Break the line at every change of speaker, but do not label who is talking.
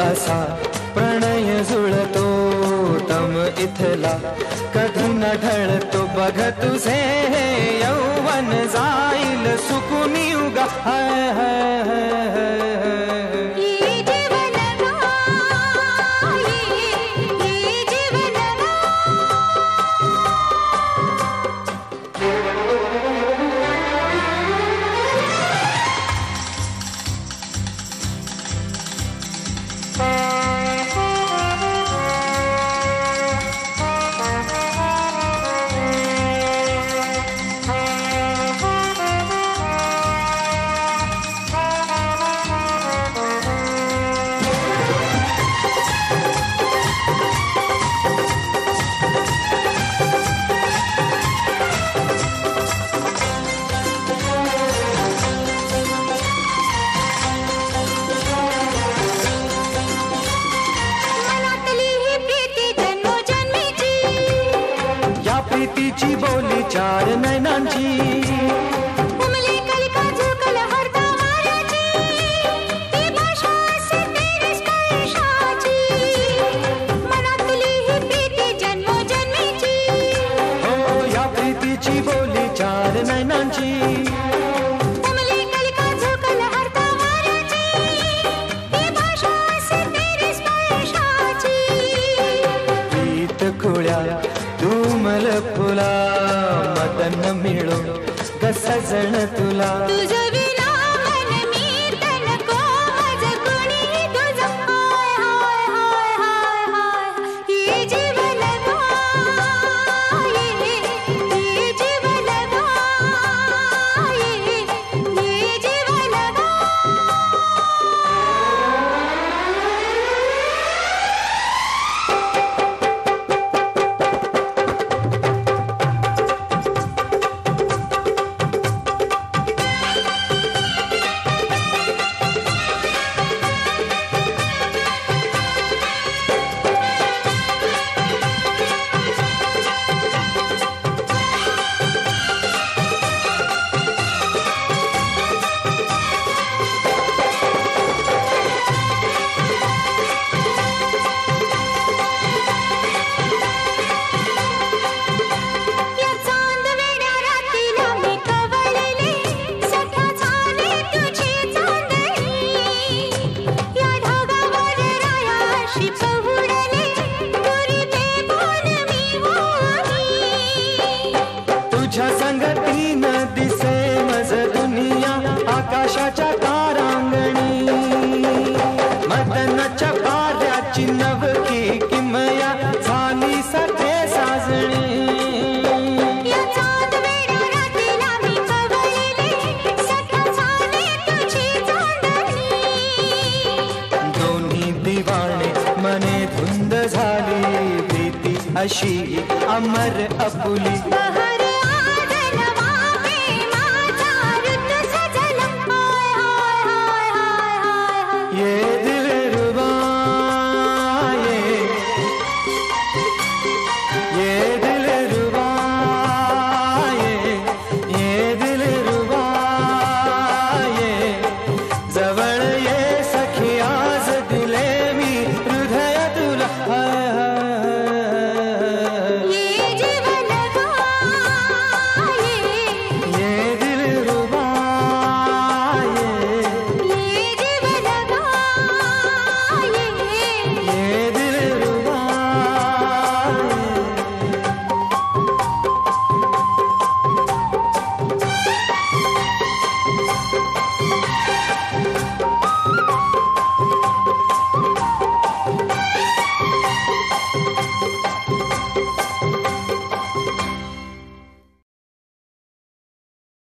असा प्रणय जुळतो तम इथला कधी न ढळतो बघ तुझे हे यौवन जाईल सुकुनी उगा हाय हाय हाय हाय प्रीतीची बोली चार नैनांची
उमली कलिका झुकल हरता वाऱ्याची ती भाषा असे तेरे स्पर्शाची मनातली ही प्रीती जन्मोजन्मीची
हो या प्रीतीची बोली चार नैनांची
उमली कलिका झुकल हरता वाऱ्याची ती भाषा असे तेरे स्पर्शाची
प्रीत खुळ्या तुमल फुला मदन मिळो ग सजण तुला
तुझं विना मन मी तनको माझ कुणी तुझं हाय हाय हाय हाय हाय ये जीवन गाये ये जीवन गाये ये जीवन
आकाशाच्या तारांगणी मदनाच्या पाऱ्याची नवकी किमया झाली सखे साजणी
या चांद वेड्या रात्रीला मी कवळले सख्या झाले तुझी चांदणी
दोन्ही दिवाणे मने धुंद झाली प्रीती अशी अमर अपुली ये